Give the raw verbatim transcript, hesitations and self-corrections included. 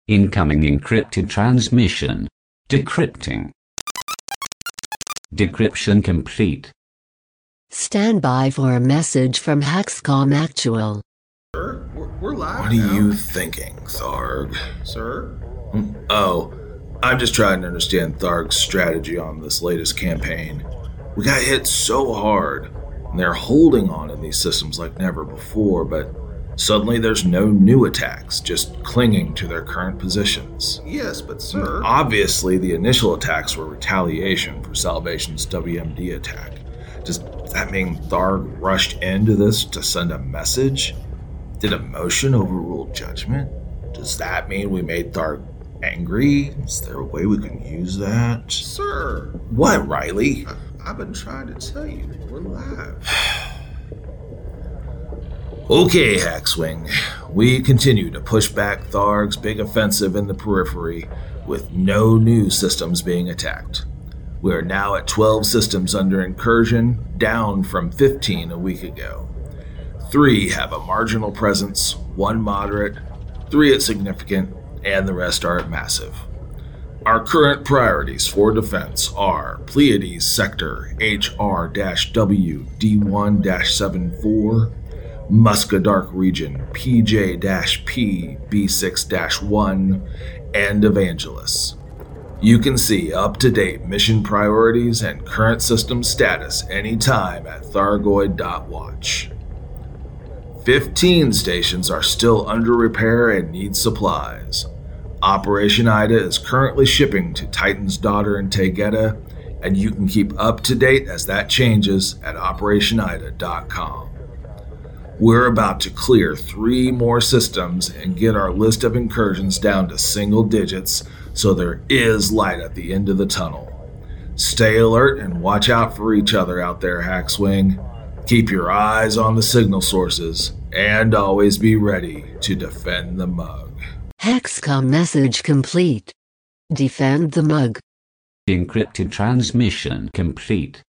Incoming encrypted transmission. Decrypting. Decryption complete. Stand by for a message from Hexcom Actual. Sir, we're, we're live What are now. you thinking, Tharg? Sir? Oh, I'm just trying to understand Tharg's strategy on this latest campaign. We got hit so hard, and they're holding on in these systems like never before, but suddenly there's no new attacks, just clinging to their current positions. Yes, but sir... Obviously, the initial attacks were retaliation for Salvation's W M D attack. Does that mean Tharg rushed into this to send a message? Did emotion overrule judgment? Does that mean we made Tharg angry? Is there a way we can use that? Sir! What, Riley? I, I've been trying to tell you, we're live. Okay, Hackswing. We continue to push back Tharg's big offensive in the periphery with no new systems being attacked. We are now at twelve systems under incursion, down from fifteen a week ago. Three have a marginal presence, one moderate, three at significant, and the rest are at massive. Our current priorities for defense are Pleiades Sector H R W D one seventy-four, Muscadark Region P J P B six one, and Evangelus. You can see up-to-date mission priorities and current system status anytime at Thargoid dot watch. Fifteen stations are still under repair and need supplies. Operation Ida is currently shipping to Titan's Daughter in Tegeta, and you can keep up to date as that changes at Operation Ida dot com. We're about to clear three more systems and get our list of incursions down to single digits, so there is light at the end of the tunnel. Stay alert and watch out for each other out there, Hackswing. Keep your eyes on the signal sources, and always be ready to defend the mug. Hexcom message complete. Defend the mug. Encrypted transmission complete.